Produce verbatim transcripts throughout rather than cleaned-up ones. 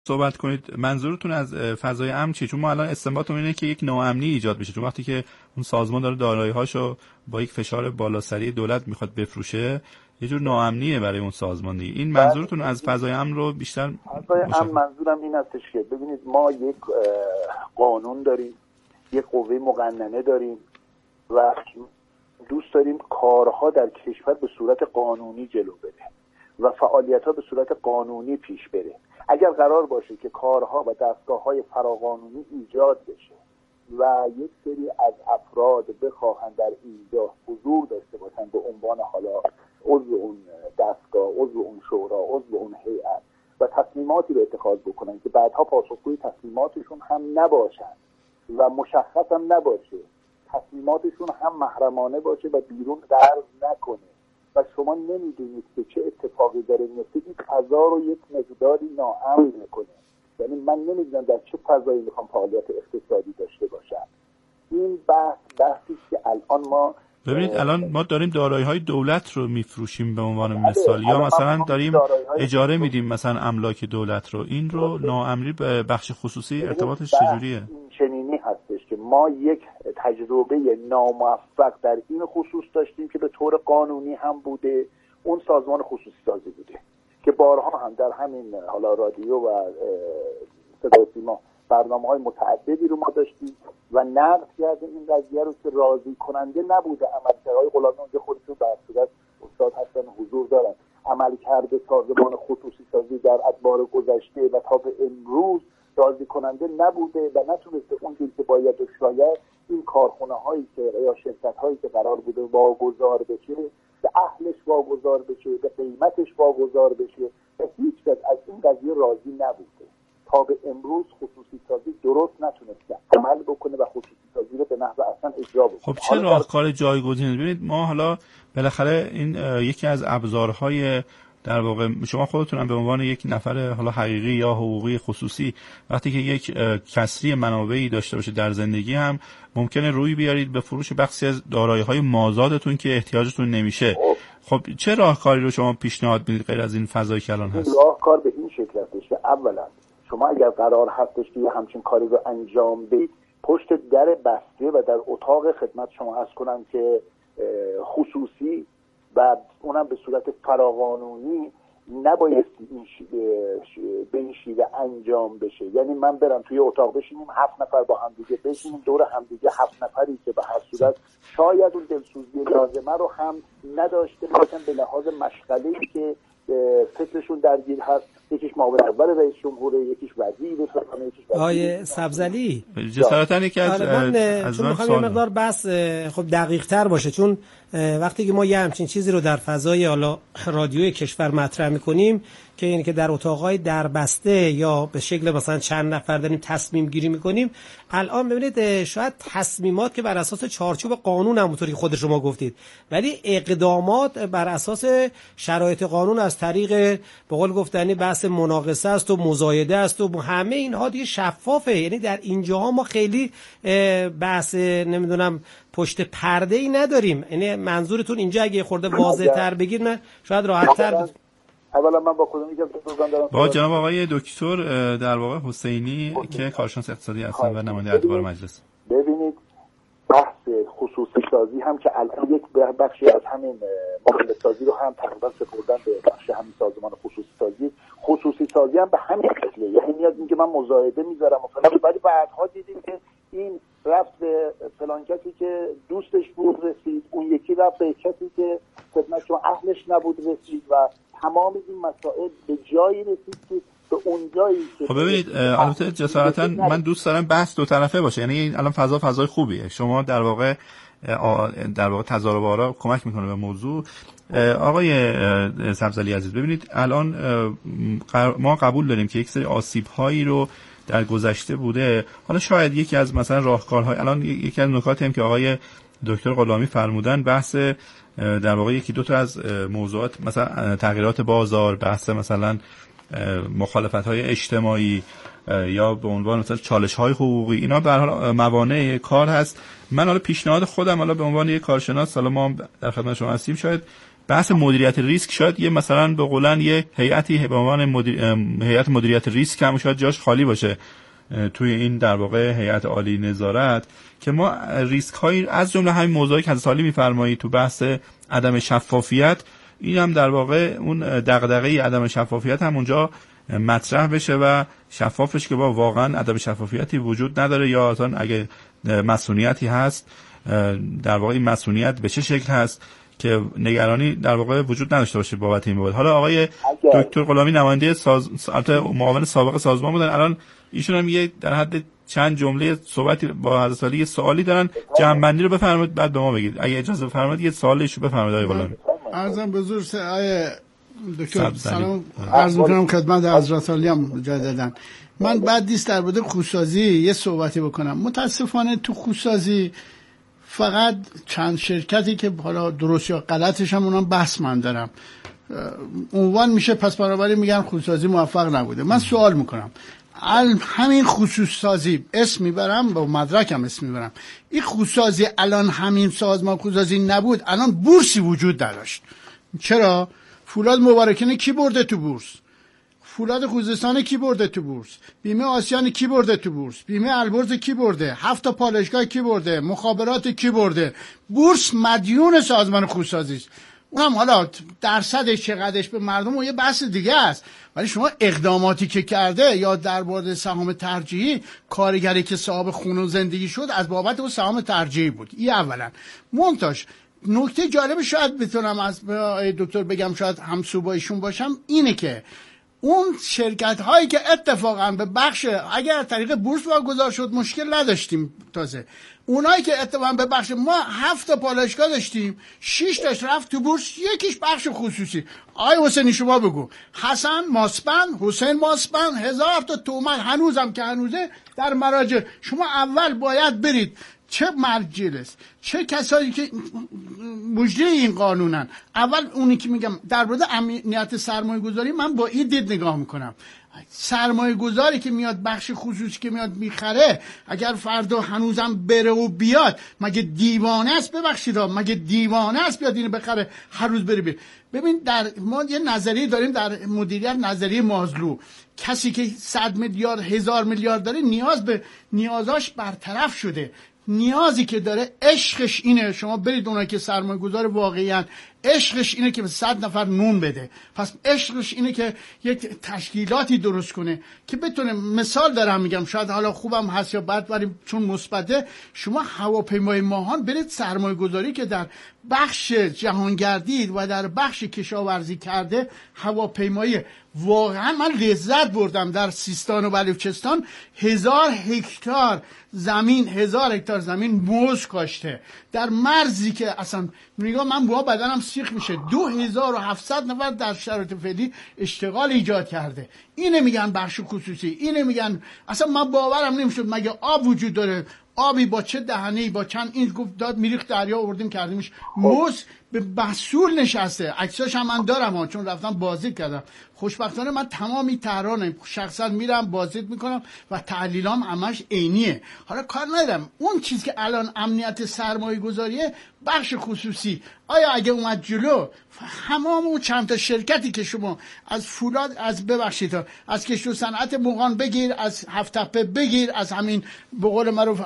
صحبت کنید. منظورتون از فضای امن چیه؟ چون ما الان استنباطمون اینه که یک ناامنی ایجاد بشه، چون وقتی که اون سازمان داره دارایی‌هاشو با یک فشار بالاسری دولت میخواد بفروشه، یه جور ناامنیه برای اون سازمان دیگه. این منظورتون از فضای امن رو بیشتر فضای امن منظورم این هستش که ببینید ما یک قانون داریم، یک قوه مقننه داریم و دوست داریم کارها در کشور به صورت قانونی جلو بره و فعالیت‌ها به صورت قانونی پیش بره. اگر قرار باشه که کارها و دستگاه‌های فراقانونی ایجاد بشه و یک سری از افراد بخواهند در اینجا حضور داشته باشن به عنوان حالا عضو اون دستگاه، عضو اون شورا، عضو اون هیئت و تصمیماتی رو اتخاذ بکنن که بعدها پاسخگوی تصمیماتشون هم نباشن و مشخص هم نباشه، تصمیماتشون هم محرمانه باشه و بیرون درز نکنه و شما نمیدونید که چه اتفاقی داره میفته، این فضا رو یک مقداری ناامن میکنه. یعنی من نمیدونم در چه فضایی میخوام فعالیت اقتصادی داشته باشم. این بحث بحثی که الان ما ببینید الان ما داریم دارایی‌های دولت رو میفروشیم به عنوان مثال، یا مثلا داریم اجاره میدیم مثلا املاک دولت رو. این رو ناامنی به بخش خصوصی ارتباطش چجوریه؟ این چنینی هستش که ما یک تجربه ناموفق در این خصوص داشتیم که به طور قانونی هم بوده، اون سازمان خصوصی سازی بوده که بارها هم در همین حالا رادیو و صدا و سیما برنامه‌های متعددی رو ما داشتیم و نقد کردیم این قضیه رو که راضی کننده نبوده. عملکردهای غلامی اونجا خودشون در صورت استاد هستن حضور دارن، عملکرد سازمان خصوصی سازی در ادوار گذشته و تا به امروز راضی کننده نبوده و نتونسته اونجوری که باید و شاید این کارخونه هایی که یا شرکت هایی که قرار بوده واگذار بشه به اهلش واگذار بشه، به قیمتش واگذار بشه و هیچ کس از این قضیه راضی نبوده. تا به امروز خصوصی سازی درست نتونسته عمل بکنه و خصوصی سازی رو به نحو اصلا اجرا بکنه. خب چه راهکار جایگزینی؟ ببینید ما حالا بالاخره این یکی از ابزارهای در واقع شما خودتون هم به عنوان یک نفر حالا حقیقی یا حقوقی خصوصی وقتی که یک کسری منابعی داشته باشه در زندگی هم ممکنه روی بیارید به فروش بخشی از دارایی‌های مازادتون که احتیاجتون نمیشه. خب چه راهکاری رو شما پیشنهاد میدید غیر از این فضایی که الان هست؟ راهکار به این شکل هستش که اولا شما اگر قرار هستش که همچین کاری رو انجام بدید، پشت در بسته و در اتاق خدمت شما عرض کنم که خصوصی و اونم به صورت فراقانونی نباید این به این شیوه انجام بشه. یعنی من برم توی اتاق بشینیم هفت نفر با هم دیگه بشینیم دور هم دیگه، هفت نفری که به هر صورت شاید اون دلسوزی لازمه رو هم نداشته باشن به لحاظ مشغله‌ای که فکرشون درگیر هست، یکیش معاون اول رئیس جمهوره، یکیش وزیر فلان، یکیش آقای سبزعلی جسارتاً یکی از از چون می‌خوام یه مقدار بس خب دقیق‌تر باشه، چون وقتی که ما یه همچین چیزی رو در فضای حالا رادیوی کشور مطرح می‌کنیم که یعنی که در اتاق‌های دربسته یا به شکل مثلا چند نفر داریم تصمیم گیری می‌کنیم، الان ببینید شاید تصمیمات که بر اساس چارچوب قانون همونطوری خود شما گفتید، ولی اقدامات بر اساس شرایط قانون از طریق به قول گفتنی بحث مناقصه است و مزایده است و همه اینها دیگه شفافه. یعنی در اینجاها ما خیلی بحث نمیدونم پشت پرده ای نداریم. یعنی منظورتون اینجا اگه خورده واضح‌تر بگید من شاید راحت‌تر. اولا من با خودم میگم دارم با جناب آقای دکتر در واقع حسینی که کارشناس اقتصادی هستن و نماینده ادوار مجلس. ببینید بحث خصوصی سازی هم که الان یک بخشی از همین معامله سازی رو هم تقریبا سپردن به بخش همین سازمان خصوصی سازی. خصوصی سازی هم به همین شکله، یعنی میاد میگه من مزایده میذارم و فلان، ولی بعدها دیدیم که این رفت به فلان کسی که دوستش بود رسید، اون یکی رفت به کسی که خدمت شما اهلش نبود رسید و تمام این مسائل به جایی رسید که به اون جایی که خب ببینید البته جسارتاً من دوست دارم بحث دو طرفه باشه. یعنی الان فضا فضای خوبیه، شما در واقع در واقع تضارب آرا کمک میکنه به موضوع. آقای سبزعلی عزیز ببینید الان ما قبول داریم که یک سری آسیب‌هایی رو در گذشته بوده. حالا شاید یکی از مثلا راهکارهای الان یکی از نکاتی هم که آقای دکتر غلامی فرمودن بحث در واقع یکی دو تا از موضوعات مثلا تغییرات بازار، بحث مثلا مخالفت‌های اجتماعی یا به عنوان مثلا چالش‌های حقوقی، اینا به هر حال موانع کار هست. من حالا پیشنهاد خودم حالا به عنوان یک کارشناس، حالا ما در خدمت شما هستیم، شاید بحث مدیریت ریسک شاید یه مثلا به قولن یه هیئتی به عنوان مدیر... هیئت مدیریت ریسک هم شاید جاش خالی باشه توی این در واقع هیئت عالی نظارت، که ما ریسک هایی از جمله همین موضوعی که از سالی میفرمایید تو بحث عدم شفافیت، این هم در واقع اون دغدغه عدم شفافیت هم اونجا مطرح بشه و شفاف بشه که با واقعا عدم شفافیتی وجود نداره یا اصلا اگه مسئولیتی هست در واقع این مسئولیت به چه شکل هست که نگرانی در واقع وجود نداشته باشه بابت این موضوع. حالا آقای دکتر غلامی نماینده ساز معاون سابق سازمان بودن، الان ایشون هم یه در حد چند جمله صحبتی با حضرت علی سوالی دارن، جمع‌بندی رو بفرمایید بعد به ما بگید اگه اجازه بفرمایید. یه سوالشو بفرمایید آقای غلامی. عرضم به حضور آقای دکتر سلام عرض می‌کنم خدمت حضرت علی هم مجدداً. من بعد نیست در مورد خودسازی یه صحبتی بکنم. متاسفانه تو خودسازی فقط چند شرکتی که حالا درست یا غلطش هم اونم بحث من دارم عنوان میشه، پس بنابراین میگن خودسازی موفق نبوده. من سوال میکنم همین خصوص سازی اسم میبرم با مدرکم اسم میبرم، این خودسازی الان همین سازمان خودسازی نبود الان بورسی وجود نداشت. چرا؟ فولاد مبارکین کی برده تو بورس؟ فولاد خوزستان کی برده تو بورس؟ بیمه آسیان کی برده تو بورس؟ بیمه البرز کی برده؟ هفت تا پالایشگاه کی برده؟ مخابرات کی برده؟ بورس مدیون سازمان خودسازی است. اونم حالا درصدش چقدرش به مردم و یه بحث دیگه است، ولی شما اقداماتی که کرده یا در مورد سهام ترجیحی، کارگری که صاحب خونه و زندگی شد از بابت اون سهام ترجیحی بود. این اولا. منتاش نکته جالب شاید بتونم از دکتر بگم، شاید همسو با ایشون باشم، اینه که اون شرکت هایی که اتفاقا به بخش اگر طریق بورس واگذار شد مشکل نداشتیم، تازه اونایی که اتفاقا به بخش ما هفت تا پالایشگاه داشتیم، شش تاش رفت تو بورس، یکیش بخش خصوصی. آقای حسینی شما بگو، حسن ماسپن، حسین ماسپن، هزار تا تومن هنوزم که هنوزه در مراجع. شما اول باید برید چه مجلس چه کسایی که مجری این قانونن، اول اونی که میگم در مورد امنیت سرمایه گذاری، من با این دید نگاه میکنم. سرمایه گذاری که میاد بخش خصوصی که میاد میخره، اگر فردا هنوزم بره و بیاد، مگه دیوانه است؟ ببخشید مگه دیوانه است بیاد اینو بخره هر روز بره بیاد؟ ببین در ما یه نظریه داریم در مدیریت، نظریه مازلو. کسی که صد میلیارد هزار میلیارد داره نیاز به نیازاش برطرف شده، نیازی که داره عشقش اینه. شما برید اونایی که سرمایه گذار واقعی‌اند، عشقش اینه که به صد نفر نون بده. پس عشقش اینه که یک تشکیلاتی درست کنه که بتونه، مثال دارم میگم، شاید حالا خوبم هست یا بد، ولی چون مثبته، شما هواپیمای ماهان برید سرمایه گذاری که در بخش جهانگردی و در بخش کشاورزی کرده، هواپیمایی واقعا من لذت بردم. در سیستان و بلوچستان هزار هکتار زمین هزار هکتار زمین موز کاشته در مرزی که اصلا میگم من با بدنم سیخ میشه. دو هزار و هفتصد نفر در شرایط فعلی اشتغال ایجاد کرده. اینه میگن بخش خصوصی، اینه میگن. اصلا من باورم نمیشد مگه آب وجود داره، آبی با چه دهنه‌ای با چند این گفت داد میریخت دریا آوردیم کردیمش. موز به محصول نشسته. عکساش هم من دارم ها، چون رفتم بازدید کردم. خوشبختانه من تمامی تهرانم، شخصا میرم بازدید میکنم و تحلیلام همش عینیه. حالا کار ندارم اون چیزی که الان امنیت سرمایه گذاریه، بخش خصوصی. آیا اگه اومد جلو همام اون چند تا شرکتی که شما از فولاد، از ببخشید از کشت و صنعت مغان بگیر، از هفت تپه بگیر، از همین به قول معروف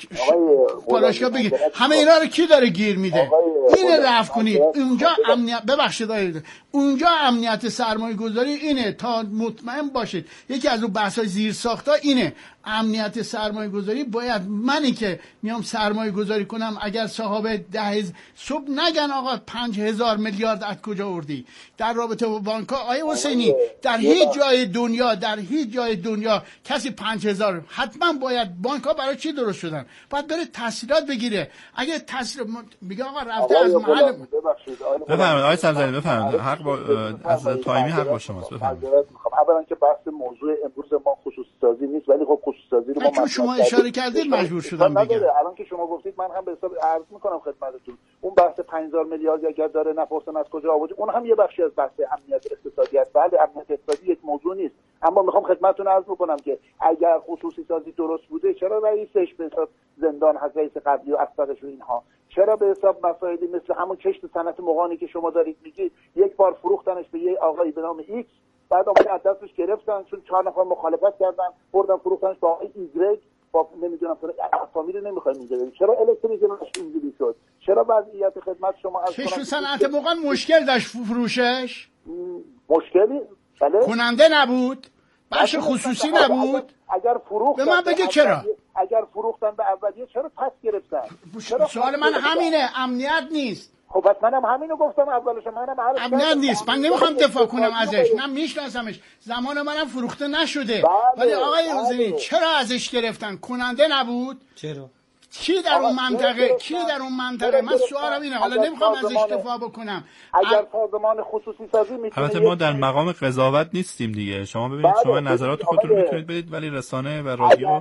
پالایشگاه بگیر، همه اینا رو کی داره گیر میده؟ اینه رفت کنید اونجا امنیت، ببخشید اونجا امنیت سرمایه گذاری اینه، تا مطمئن باشید. یکی از اون بحث‌های زیر ساختا اینه، امنیت سرمایه گذاری باید منی که میام سرمایه گذاری کنم، اگر صاحب ده صبح نگن آقا پنج هزار میلیارد از کجا آوردی. در رابطه با بانک‌ها آیه حسینی، در هیچ جای دنیا در هیچ جای دنیا کسی پنج هزار، حتما باید بانک‌ها برای چی درست شدن؟ باید بره تحصیلات بگیره. اگه تحصیل میگه آقا رفته از محل، بفرمایید آقای سبزی بفرمایید، حق با از تایمی حق با شماست. بفرمایید. اولا که بحث موضوع امروز ما خصوصی سازی نیست، ولی خب خصوصی سازی رو ما چون شما اشاره کردید مجبور شدم بگم. الان که شما گفتید من هم به حساب عرض میکنم خدمتتون، اون بحث پنج هزار میلیارد اگر داره نپرسن از کجا آوردی، اون هم یه بخشی از بحث امنیت اقتصادی است. بله امنیت اقتصادی یک موضوع نیست، اما میخوام خدمتتون عرض بکنم که اگر خصوصی سازی درست بوده، چرا رئیسش به حساب زندان هست، رئیس قبلی و اسبقش و اینها. چرا به حساب مسائلی مثل همون کشت صنعت مغانی که شما دارید میگید، یک بار فروختنش به یه آقایی به نام ایکس، بعد آقای از دستش گرفتن چون چهار نفر مخالفت کردن، بردن فروختنش به آقای ایگرگ با نمیدونم اسامی رو نمیخوایم اینجا. چرا الکتریکش اینجوری شد؟ چرا وضعیت خدمت شما از کشت صنعت مغان مشکل داشت فروشش؟ مشکلی بله کننده نبود، بخش خصوصی نبود. اگر فروختن به من بگه چرا؟ اگر فروختن به اولیه چرا پس گرفتن؟ سوال من همینه، امنیت نیست. خب پس منم همینو گفتم اولش، منم هر امنیت نیست، من نمیخوام دفاع کنم ازش، من میشناسمش، زمان منم فروخته نشده. ولی آقای روزنی چرا ازش گرفتن؟ کننده نبود؟ چرا؟ کی در اون منطقه کی در اون منطقه من سوالم اینه، حالا نمیخوام ازش دفاع بکنم. اگر سازمان خصوصی سازی میتونه، البته ما در مقام قضاوت نیستیم دیگه، شما ببینید شما نظرات خودتون رو میتونید بدید، ولی رسانه و رادیو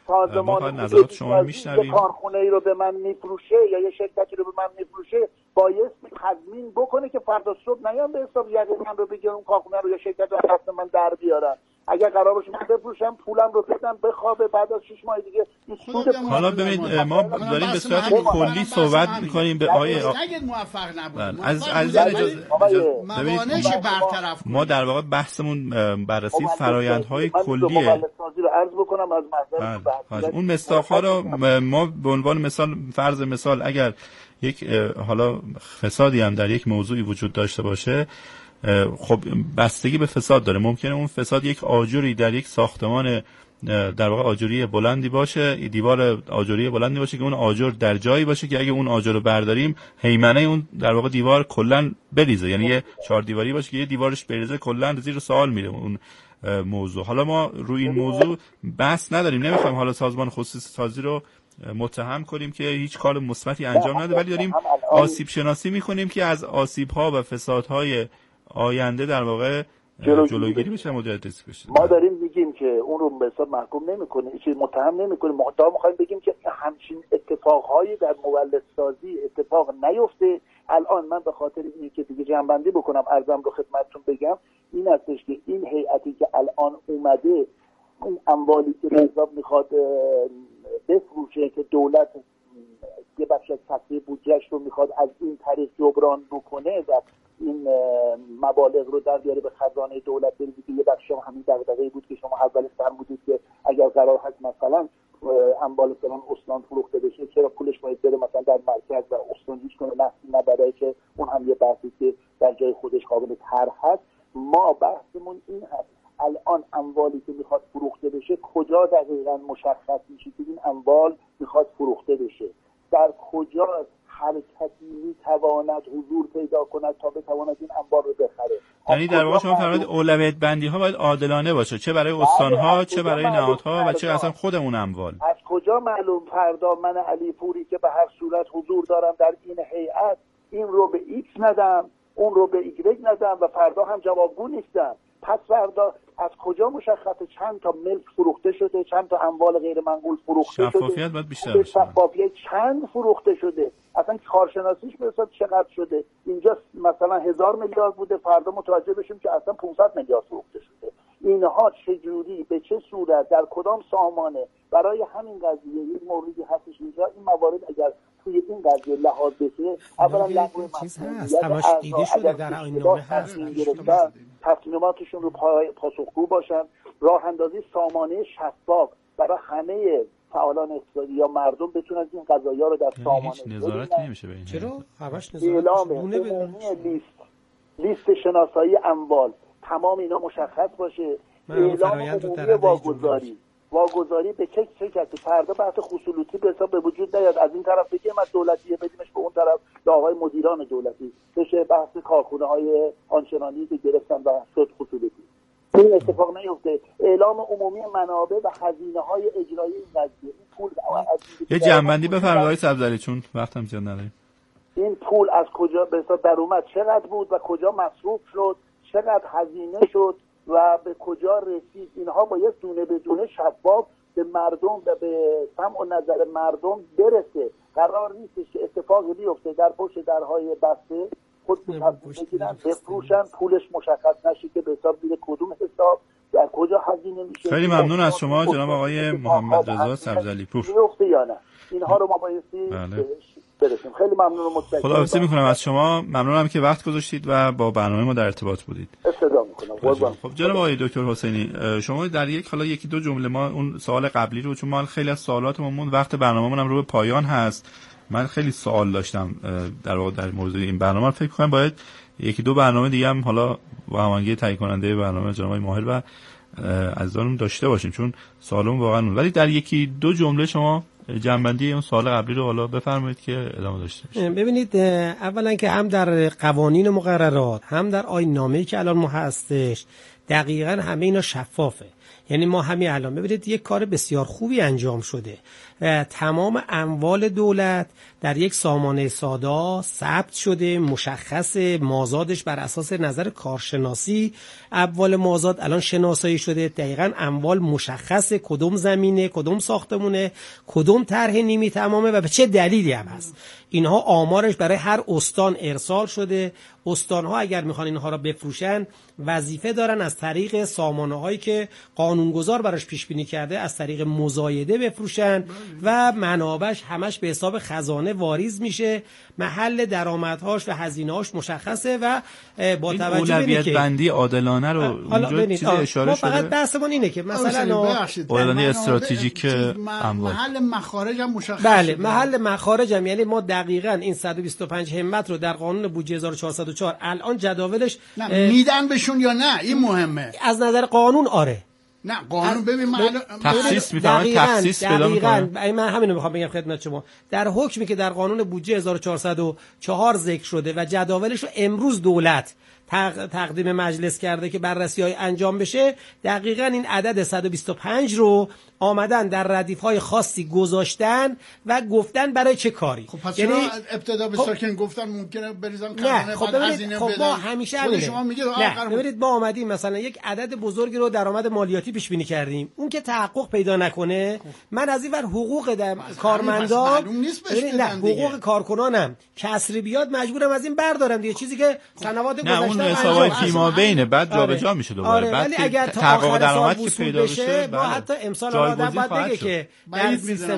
ما نظرات شما رو میشنویم. کارخونه ای رو به من میفروشه یا یه شرکتی رو به من میفروشه، باید تضمین بکنه که فردا صبح نیام به حساب یقین من رو بگیرم اون کارخونه رو یا شرکت رو دست من در بیارن. اگر قرار باشه من بفروشم پولم رو بدم بخوابه، بعد از شش ماه دیگه این سود. حالا ببینید ما داریم به صورت کلی صحبت می‌کنیم به آیه نگید موفق نبود از از اجازه موانعش برطرف. ما در واقع بحثمون بررسی فرآیندهای کلیه. رو عرض بکنم از محضر اون مستاخ‌ها رو ما به عنوان مثال فرض مثال اگر یک حالا فسادی هم در یک موضوعی وجود داشته باشه، خب بستگی به فساد داره. ممکنه اون فساد یک آجوری در یک ساختمان در واقع آجوری بلندی باشه، دیوار آجوری بلندی باشه که اون آجر در جایی باشه که اگه اون آجر رو برداریم هیمنه اون در واقع دیوار کلا بریزه، یعنی یه چهار دیواری باشه که یه دیوارش بریزه کلا زیر سوال میره اون موضوع. حالا ما روی این موضوع بحث نداریم، نمیخوایم حالا سازمان خصوصی سازی رو متهم کنیم که هیچ کار مثبتی انجام نده، ولی داریم آسیب شناسی میکنیم که از آسیب ها و فسادهای آینده در واقع جلوگیری بشه، مدیریت ریسک بشه. ما داریم میگیم که اون رو به حساب محکوم نمی‌کنیم، چیز متهم نمی‌کنیم، ما می‌خوایم بگیم که همچین اتفاقهایی در مولدسازی اتفاق نیفته. الان من به خاطر اینی که دیگه جنبندی بکنم ارزم رو خدمتتون بگم این هستش که این هیئتی که الان اومده اون اموالی که به حساب میخواد بفروشه که دولت یه بخش از تصفیه بودجه‌اش رو میخواد از این طریق جبران بکنه و این مبالغ رو در بیاره به خزانه دولت بریزه، که یه بخش هم همین دغدغه‌ای بود که شما اولش فرمودید که اگر قرار هست مثلا اموال فلان استان فروخته بشه چرا پولش باید بره مثلا در مرکز و استان هیچ کنه نفتی نبره، که اون هم یه بحثی که در جای خودش قابل طرح هست. ما بحثمون این هست الان اموالی که میخواد فروخته بشه کجا دقیقاً مشخص میشه که این اموال میخواد فروخته بشه، در کجا هر کسی میتواند حضور پیدا کند تا بتواند این اموال رو بخره. یعنی در واقع شما فرمودید اولویت بندی ها باید عادلانه باشه، چه برای استان ها چه برای نهادها و چه اصلا خودمون اموال. از کجا معلوم فردا من علی پوری که به هر صورت حضور دارم در این هیئت این رو به ایکس ندم اون رو به ایگرگ ندم و فردا هم جوابگو نیستم؟ پس فردا از کجا مشخصه چند تا ملک فروخته شده، چند تا اموال غیر منقول فروخته شده؟ شفافیت باید بیشتر بشه. شفافیت چند فروخته شده، اصلا کارشناسیش به حساب چقدر شده؟ اینجا مثلا هزار میلیارد بوده، فردا متوجه بشیم که اصلا پانصد میلیارد فروخته شده. اینها چجوری به چه صورت در کدام سامانه؟ برای همین قضیه این موردی هستش اینجا این موارد اگر توی این قضیه لحاظ بشه، اولا لغو چیز هست همش دیده شده در آیین‌نامه هست، تصمیماتشون رو پاسخگو باشن، راه اندازی سامانه شفاف برای همه فعالان اقتصادی یا مردم بتونن این قضایا رو در سامانه هیچ نظارت نمیشه به این. چرا همش نظارت اعلام عمومی لیست لیست شناسایی اموال تمام اینا مشخص باشه، اعلام عمومی واگذاری واگذاری به چه چه کسی فردا بحث خصوصی به حساب به وجود نیاد، از این طرف بگیم از دولتیه بدیمش به اون طرف به آقای مدیران دولتی بشه بحث کارخونه های آنچنانی که گرفتن و شد خصوصی. این اتفاق نیفته. اعلام عمومی منابع و هزینه های اجرایی این قضیه، این پول یه جنبندی بفرمایید آقای سبزعلی چون وقتم زیاد نداریم. این پول از کجا به حساب در اومد، چقدر بود و کجا مصروف شد، چقدر هزینه شد و به کجا رسید؟ اینها باید دونه به دونه شفاف به مردم و به سمع و نظر مردم برسه. قرار نیست که اتفاقی بیفته در پشت درهای بسته خودشون تصمیم بگیرن بفروشن، پولش مشخص نشه که به حساب میره کدوم حساب، در کجا هزینه میشه. خیلی ممنون از شما جناب آقای محمد رضا سبزعلی پور. میفته یا نه اینها رو ما بایستی بله. برسیم. خیلی ممنون و متشکرم. خداحافظی میکنم از شما. ممنونم که وقت گذاشتید و با برنامه ما در ارتباط بودید. استفاده میکنم. خب جناب آقای دکتر حسینی، شما در یک حالا یکی دو جمله ما اون سوال قبلی رو، چون ما خیلی از سوالاتمون موند، وقت برنامه‌مون هم رو به پایان هست. من خیلی سوال داشتم در واقع در مورد این برنامه. فکر کنم باید یکی دو برنامه دیگه هم حالا با هماهنگی تهیه کننده برنامه جناب ماهر و عزیزانم داشته باشیم، چون سوالم واقعا اون. ولی در یکی دو جمله شما جنبندی اون سوال قبلی رو حالا بفرمایید که ادامه داشته باشیم. ببینید، اولا که هم در قوانین مقررات هم در آیین‌نامه‌ای که الان ما هستش دقیقاً همه اینا شفافه. یعنی ما همین الان ببینید یک کار بسیار خوبی انجام شده. تمام اموال دولت در یک سامانه سادا ثبت شده، مشخص مازادش بر اساس نظر کارشناسی اموال مازاد الان شناسایی شده، دقیقاً اموال مشخصه، کدوم زمینه، کدوم ساختمونه، کدوم طرح نیمی تمامه و به چه دلیلی هم هست. اینها آمارش برای هر استان ارسال شده. استان‌ها اگر میخوان اینها را بفروشن وظیفه دارن از طریق سامانه‌هایی که قانونگذار براش پیش بینی کرده از طریق مزایده بفروشن و منابعش همش به حساب خزانه واریز میشه، محل درآمدهاش و هزینه‌هاش مشخصه و با توجه به اینکه بندی عادلانه رو اونجا چیزی اشاره شده. ما فقط بحثمون اینه که مثلا عادلانه استراتژیک اموال، محل مخارج هم مشخص. بله، محل مخارج هم، یعنی ما دقیقاً این صد و بیست و پنج همت رو در قانون بودجه هزار و چهارصد و چهار الان جداولش میدن بهشون یا نه، این مهمه. از نظر قانون آره. نه قانون ببین محل تخصیص میفهمن، تخصیص پیدا میکنن. من همینو میخوام بگم خدمت شما. در حکمی که در قانون بودجه هزار و چهارصد و چهار ذکر شده و جداولش رو امروز دولت تقدیم مجلس کرده که بررسی‌های انجام بشه، دقیقاً این عدد صد و بیست و پنج رو آمدن در ردیف‌های خاصی گذاشتن و گفتن برای چه کاری. خب پس یعنی ابتدا به ساکن گفتن ممکنه بریزن کارخونه بعد هزینه خب بدن. ما همیشه همینه. شما میگید نه ببینید، ما آمدیم مثلا یک عدد بزرگی رو درآمد مالیاتی پیش بینی کردیم، اون که تحقق پیدا نکنه خب. من از این ور حقوق کارمندان نه حقوق کارکنانم کسری بیاد مجبورم از این بردارم دیگه، چیزی که سنوات گذشته اون حسابای فیما بینه بعد جابجا میشه دوباره. آره. بعد اگر تحقق درآمد که پیدا بشه ما حتی امسال آدم باید بگه که در سیستم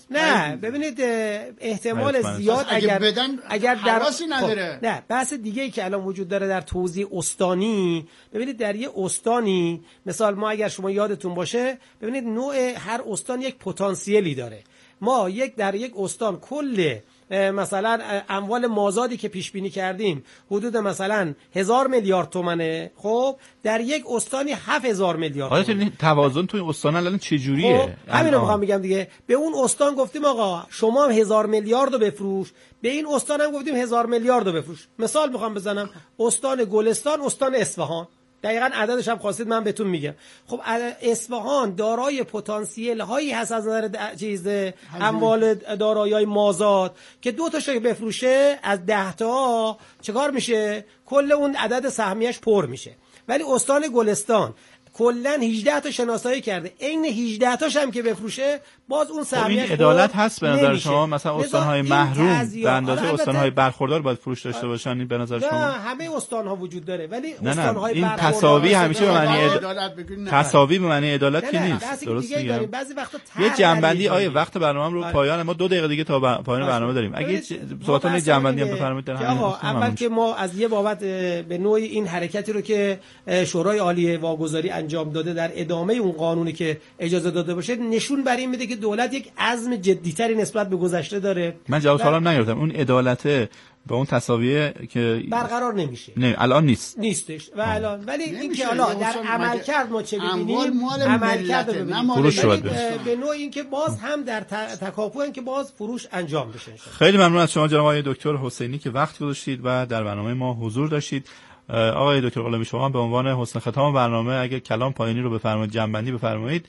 نه ببینید احتمال زیاد اگر اگر در نداره. نه بحث دیگه ای که الان وجود داره در توزیع استانی، ببینید در یه استانی مثال ما اگر شما یادتون باشه، ببینید نوع هر استان یک پتانسیلی داره. ما یک در یک استان کل مثلا اموال مازادی که پیش بینی کردیم حدود مثلا هزار میلیارد تومنه، خب در یک استانی هفت هزار میلیارد. حالا توازن تو این استان الان چه جوریه؟ خب همینو میخوام بگم دیگه. به اون استان گفتیم آقا شما هزار میلیارد رو بفروش، به این استان هم گفتیم هزار میلیارد رو بفروش. مثال میخوام بزنم، استان گلستان، استان اصفهان، دقیقاً عددش هم خواستید من بهتون میگم. خب اصفهان دارای پتانسیل هایی هست از نظر چیز اموال دارایی‌های مازاد که دو تاشو بفروشه از ده تا چیکار میشه؟ کل اون عدد سهمیش پر میشه. ولی استان گلستان کلا هجده تا شناسایی کرده، عین هجده تاش هم که بفروشه باز اون سهمیه این عدالت هست به نظر شما؟ مثلا استان‌های محروم به اندازه استان‌های برخوردار باید فروش داشته باشن این به نظر شما؟ نه همه استان‌ها وجود داره، ولی استان‌های برخوردار این تساوی همیشه به معنی عدالت تساوی به معنی عدالت که نیست. درست میگم؟ بعضی وقتا یه جنبندی آیه وقت برنامه رو پایان، ما دو دقیقه دیگه تا پایان برنامه داریم. اگه صحبتون جنبندی هم بفرمایید در همین. آقا اول که ما از یه بابت به نوعی این حرکتی رو که شورای عالی واگذاری انجام داده در ادامه اون قانونی که اجازه داده باشه نشون بر این میده که دولت یک عزم جدی‌تری نسبت به گذشته داره. من جواب سوالم نگرفتم. اون عدالت با اون تساویه که برقرار نمیشه. نه الان نیست. نیستش. و الان ولی این که حالا در عملکرد ما چه ببینیم؟ عملکرد فروش شد. به نوع این که باز هم در تکاپو که باز فروش انجام بشه. خیلی ممنون از شما جناب آقای دکتر حسینی که وقت گذاشتید و در برنامه ما حضور داشتید. آقای دکتر غلامی شما به عنوان حسن ختام برنامه اگر کلام پایانی رو بفرمایید، جنبندی بفرمایید،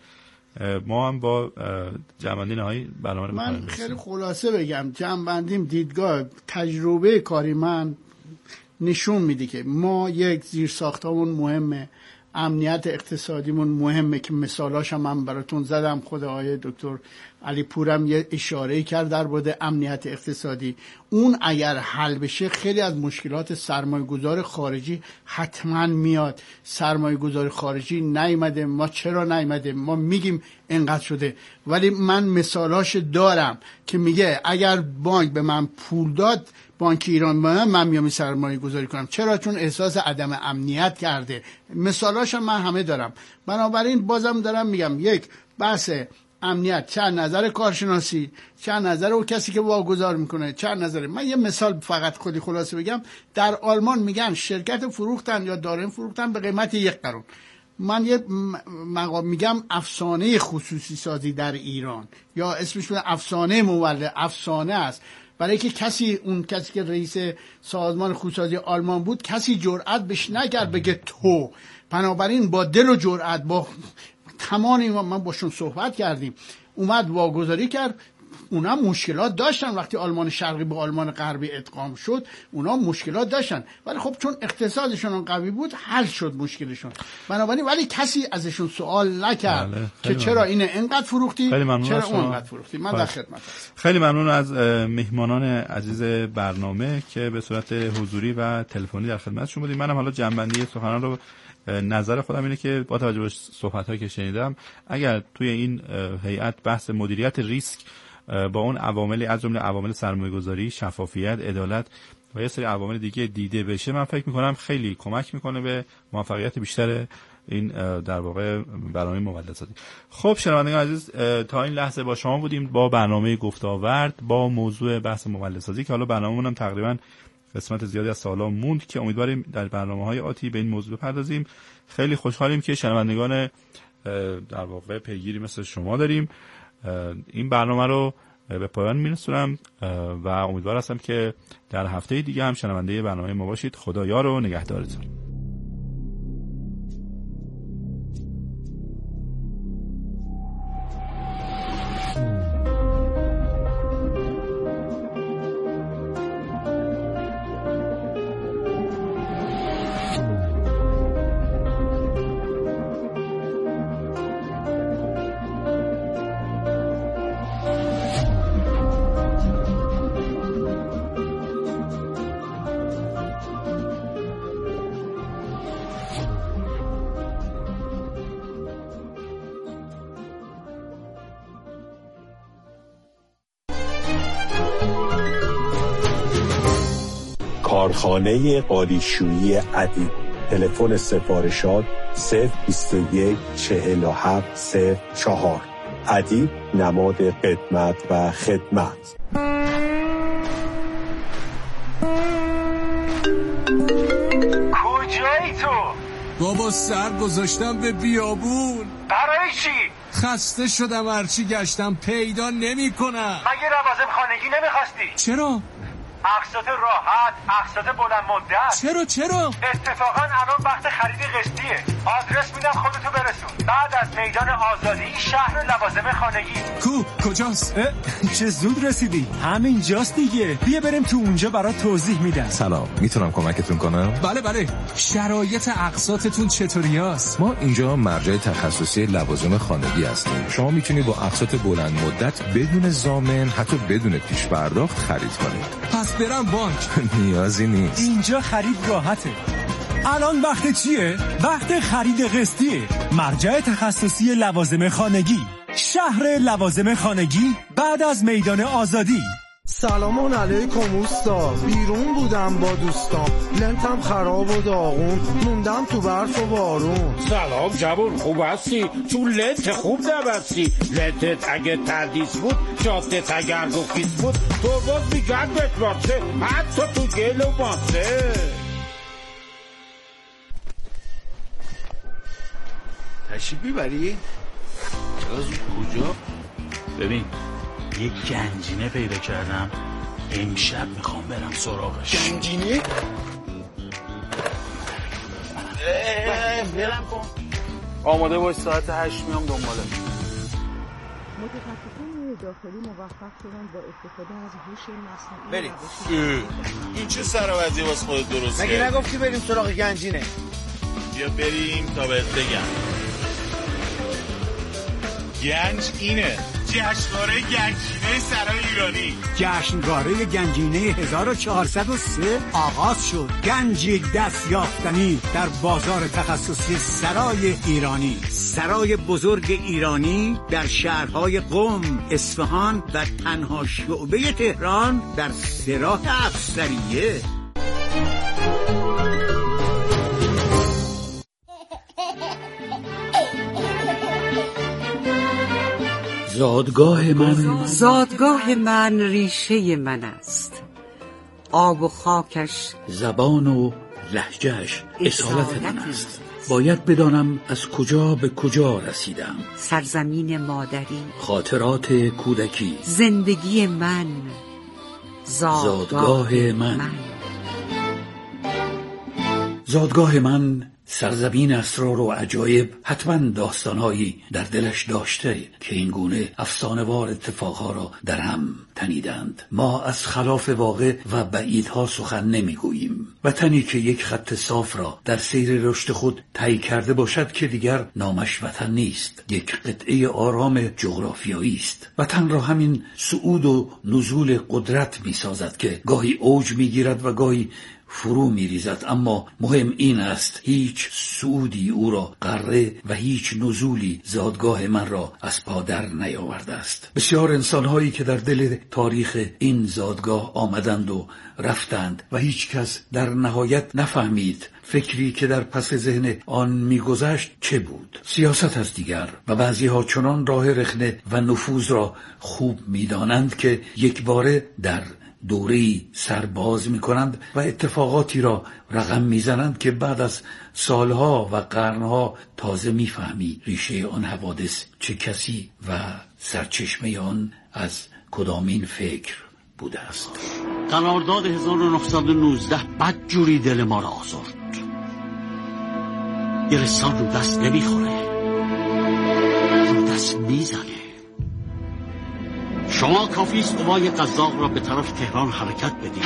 ما هم با جنبندی نهایی برنامه رو من خیلی خلاصه بگم. جنبندیم دیدگاه تجربه کاری من نشون میده که ما یک زیر ساختمون مهمه امنیت اقتصادیمون مهمه که مثالاش هم من براتون زدم. خود آقای دکتر علی پورم یه اشاره کرد در مورد امنیت اقتصادی. اون اگر حل بشه خیلی از مشکلات سرمایه گذار خارجی حتما میاد. سرمایه گذار خارجی نیامده، ما چرا نیامده؟ ما میگیم اینقدر شده، ولی من مثالاش دارم که میگه اگر بانک به من پول داد، بانک ایران من من میام سرمایه گذاری کنم. چرا؟ چون احساس عدم امنیت کرده. مثالاش من همه دارم. بنابراین بازم دارم میگم یک بحث امنیت، چه نظر کارشناسی، چه نظر اون کسی که واگذار میکنه، چه نظر من. یه مثال فقط خودی خلاصه بگم، در آلمان میگن شرکت فروختن یا دارن فروختن به قیمت یک قرون. من یه مقام میگم افسانه خصوصی سازی در ایران، یا اسمش بوده افسانه مولد، افسانه است. برای که کسی اون کسی که رئیس سازمان خصوصی آلمان بود کسی جرأت بهش نکرد بگه تو. بنابراین با دل و جرأت، با تمام من باشون صحبت کردیم، اومد واگذاری کرد. اونا مشکلات داشتن وقتی آلمان شرقی به آلمان غربی ادغام شد، اونا مشکلات داشتن، ولی خب چون اقتصادشون قوی بود حل شد مشکلشون. بنابراین ولی کسی ازشون سوال نکرد بله. که چرا اینه اینقدر فروختی، چرا اونقدر فروختی. من در خدمت هستم. خیلی ممنون از مهمانان عزیز برنامه که به صورت حضوری و تلفنی در خدمتشون بودیم. منم حالا جنبندی سخنان رو نظر خودم اینه که با توجه به صحبت‌هایی که شنیدم، اگر توی این هیئت بحث مدیریت ریسک با اون عواملی از جمله عوامل سرمایه‌گذاری، شفافیت، عدالت و یه سری عوامل دیگه دیده بشه، من فکر می‌کنم خیلی کمک می‌کنه به موفقیت بیشتر این در واقع برنامه مولدسازی. خب شنوندگان عزیز، تا این لحظه با شما بودیم با برنامه گفت‌وآورد با موضوع بحث مولدسازی که حالا برنامه‌مون هم تقریباً قسمت زیادی از سالا موند که امیدواریم در برنامه‌های آتی به این موضوع بپردازیم. خیلی خوشحالیم که شنوندگان در واقع پیگیری مثل شما داریم. این برنامه رو به پایان می‌رسونم و امیدوار هستم که در هفته دیگه هم شنونده برنامه ما باشید. خدا یار و نگهدارتون. کارخانه قالیشویی ادیب. تلفن سفارشات صفر بیست و یک چهل و هفت صفر چهار. ادیب نماد قدمت و خدمت. کجایی تو؟ بابا سر گذاشتم به بیابون. برای چی؟ خسته شدم، هرچی گشتم پیدا نمی کنم. مگه لوازم خانگی نمیخواستی؟ چرا؟ اقساط راحت، اقساط بلند مدت. چرا چرا؟ اتفاقا الان وقت خرید قسطیه. آدرس میدم خودتو برسون. بعد از میدان آزادی شهر لوازم خانگی. کو کجاست؟ چه زود رسیدی. همین جاست دیگه. بیا بریم تو اونجا برات توضیح میدم. سلام، میتونم کمکتون کنم؟ بله بله. شرایط اقساطتون چطوریاست؟ ما اینجا مرجع تخصصی لوازم خانگی هستیم. شما میتونید با اقساط بلند مدت بدون ضامن، حتی بدون پیش پرداخت خرید کنید. پس برم بانک؟ نیازی نیست. اینجا خرید راحته. الان وقت چیه؟ وقت خرید قسطیه. مرجع تخصصی لوازم خانگی، شهر لوازم خانگی بعد از میدان آزادی. سلام علیکم اوستا، بیرون بودم با دوستام، لنتم خراب و داغون، موندم تو برف و بارون. سلام جوون، خوب هستی؟ تو لنت خوب نبستی. لنتت اگه تردیس بود، جادت اگر گفیز بود، تو باز میگن بهت باسه، حتی تو گل و باسه. تشریف میبری؟ از کجا؟ ببین یک گنجینه پیدا کردم، امشب میخوام برم سراغش. گنجینه؟ برم کن. آماده باش، ساعت هشت میام دنباله. متخصصین داخلی موفق شدن با استفاده از هوش مصنوعی. بریم. این چه سر و وضعی واسه خودت درست کردی؟ مگه نگفتی بریم سراغ گنجینه؟ بیا بریم تا بهت بگم. گنج اینه، جشنواره گنجینه سرای ایرانی. جشنواره گنجینه هزار و چهارصد و سه آغاز شد. گنجی دست یافتنی در بازار تخصصی سرای ایرانی. سرای بزرگ ایرانی در شهرهای قم، اصفهان و تنها شعبه تهران در سراح افسریه. زادگاه من زادگاه من ریشه من است. آب و خاکش، زبان و لهجهش اصالت من است. باید بدانم از کجا به کجا رسیدم. سرزمین مادری، خاطرات کودکی، زندگی من، زادگاه, زادگاه من. من زادگاه من سرزمین اسرار و عجایب حتما داستانهایی در دلش داشته که این گونه افسانه‌وار اتفاقها را در هم تنیدند. ما از خلاف واقع و بعیدها سخن نمیگوییم. وطنی که یک خط صاف را در سیر رشد خود طی کرده باشد که دیگر نامش وطن نیست، یک قطعه آرام جغرافیایی است. وطن را همین صعود و نزول قدرت می‌سازد که گاهی اوج می‌گیرد و گاهی فرو می‌ریزد، اما مهم این است هیچ صعودی او را غره و هیچ نزولی زادگاه من را از پا در نیاورده است. بسیار انسان‌هایی که در دل تاریخ این زادگاه آمدند و رفتند و هیچ کس در نهایت نفهمید فکری که در پس ذهن آن می‌گذشت چه بود. سیاست از دیگر و بعضی‌ها چنان راه رخنه و نفوذ را خوب می‌دانند که یک باره در دوره‌ای سرباز می‌کنند و اتفاقاتی را رقم می‌زنند که بعد از سالها و قرنها تازه می‌فهمی ریشه آن حوادث چه کسی و سرچشمه آن از کدامین فکر بوده است. قرارداد هزار و نهصد و نوزده بدجوری دل ما را آزرد. گرستان رو دست نمیخوره، رو دست میزنه. شما کافیست قوای قزاق را به طرف تهران حرکت بدید.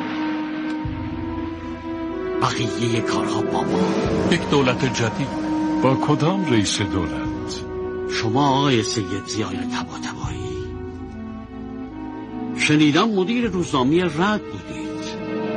بقیه کارها با ما. یک دولت جدید با کدام رئیس دولت؟ شما آقای سید ضیای طباطبایی. شنیدم مدیر روزنامه رد بودید.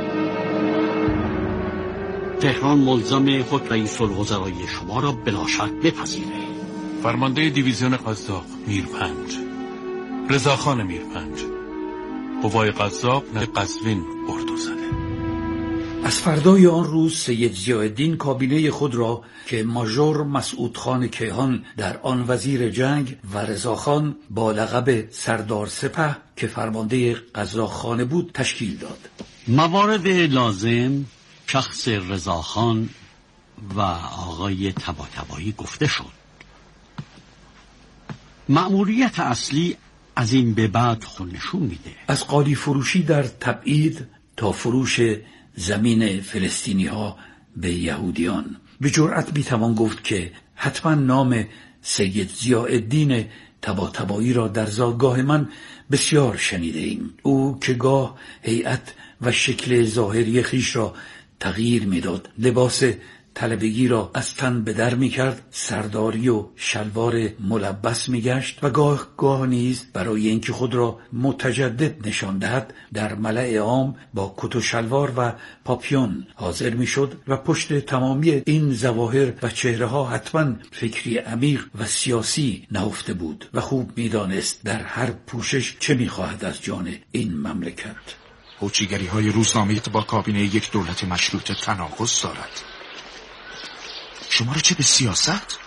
تهران ملزم خود رئیس الوزرای شما را بلا شرط بپذیره. فرمانده دیویزیون قزاق میرپنج، رضاخان میرپنج، قوای قزاق نه قزوین اردو زده. از فردای آن روز سید ضیاءالدین کابینه خود را که ماژور مسعود خان کیهان در آن وزیر جنگ و رضاخان با لقب سردار سپه که فرمانده قزاقخانه بود تشکیل داد. موارد لازم شخص رضاخان و آقای طباطبایی گفته شد. مأموریت اصلی از این به بعد خود نشون میده. از قالی فروشی در تبعید تا فروش زمین فلسطینی ها به یهودیان. به جرأت میتوان گفت که حتما نام سید ضیاءالدین طباطبایی را در زادگاه من بسیار شنیده ایم. او که گاه هیئت و شکل ظاهری خیش را تغییر میداد، لباس طلبگی را از تن به در می کرد، سرداری و شلوار ملبس می گشت و گاه گاه نیز برای اینکه خود را متجدد نشان دهد در ملأ عام با کت و شلوار و پاپیون حاضر می شد و پشت تمامی این ظواهر و چهره ها حتما فکری عمیق و سیاسی نهفته بود و خوب می دانست در هر پوشش چه می خواهد از جان این مملکت. هوچیگری های روزنامه با کابینه یک دولت مشروطه تناقض دارد. شما رو چه به سیاست؟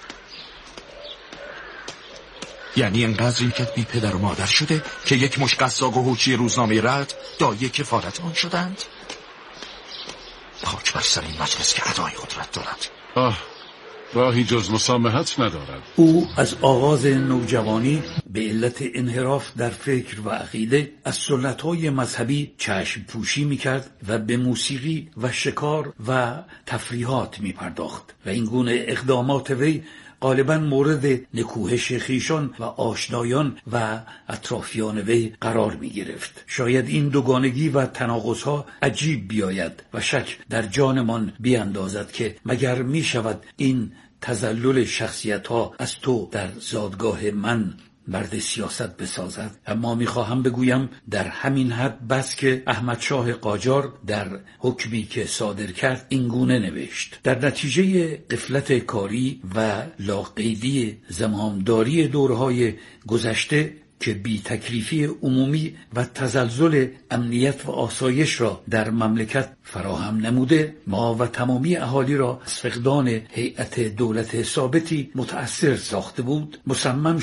یعنی انقدر این کتبی پدر و مادر شده که یک مش قزاق و هوچی روزنامه رد دایه کفارت آن شدند؟ خاک بر سر این مجلس که ادای قدرت دارد. آه، راهی جز مسامحت ندارد. او از آغاز نوجوانی به علت انحراف در فکر و عقیده از سنت‌های مذهبی چشم پوشی می‌کرد و به موسیقی و شکار و تفریحات می‌پرداخت و این گونه اقدامات وی غالبا مورد نکوهش خیشان و آشنایان و اطرافیان وی قرار می گرفت. شاید این دوگانگی و تناقضها عجیب بیاید و شک در جانمان بیاندازد که مگر می شود این تزلل شخصیت ها از تو در زادگاه من مرد سیاست بسازد؟ اما میخواهم بگویم در همین حد بس که احمد شاه قاجار در حکمی که صادر کرد این گونه نوشت: در نتیجه غفلت کاری و لاقیدی زمامداری دورهای گذشته که بی تکلیفی عمومی و تزلزل امنیت و آسایش را در مملکت فراهم نموده، ما و تمامی اهالی را از فقدان هیئت دولت ثابتی متأثر ساخته بود، مصمم